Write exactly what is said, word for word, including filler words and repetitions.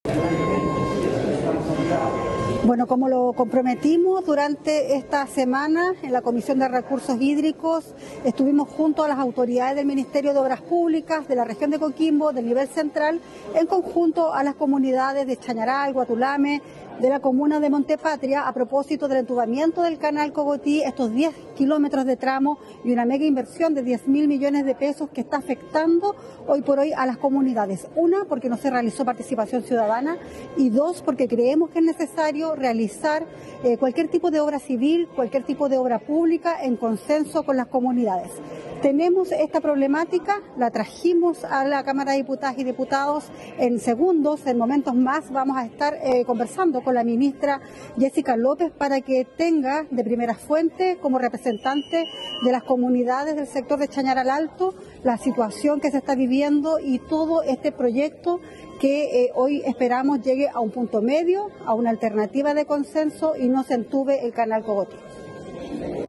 Bueno, como lo comprometimos durante esta semana en la Comisión de Recursos Hídricos, estuvimos junto a las autoridades del Ministerio de Obras Públicas, de la región de Coquimbo, del nivel central, en conjunto a las comunidades de Chañaral, Guatulame, de la comuna de Montepatria, a propósito del entubamiento del canal Cogotí, estos diez kilómetros de tramo y una mega inversión de diez mil millones de pesos que está afectando hoy por hoy a las comunidades. Una, porque no se realizó participación ciudadana, y dos, porque creemos que es necesario realizar eh, cualquier tipo de obra civil, cualquier tipo de obra pública en consenso con las comunidades. Tenemos esta problemática, la trajimos a la Cámara de Diputadas y Diputados en segundos, en momentos más vamos a estar eh, conversando con la ministra Jessica López para que tenga de primera fuente, como representante de las comunidades del sector de Chañaral Alto, la situación que se está viviendo y todo este proyecto que eh, hoy esperamos llegue a un punto medio, a una alternativa de consenso y no se entube el canal Cogotí.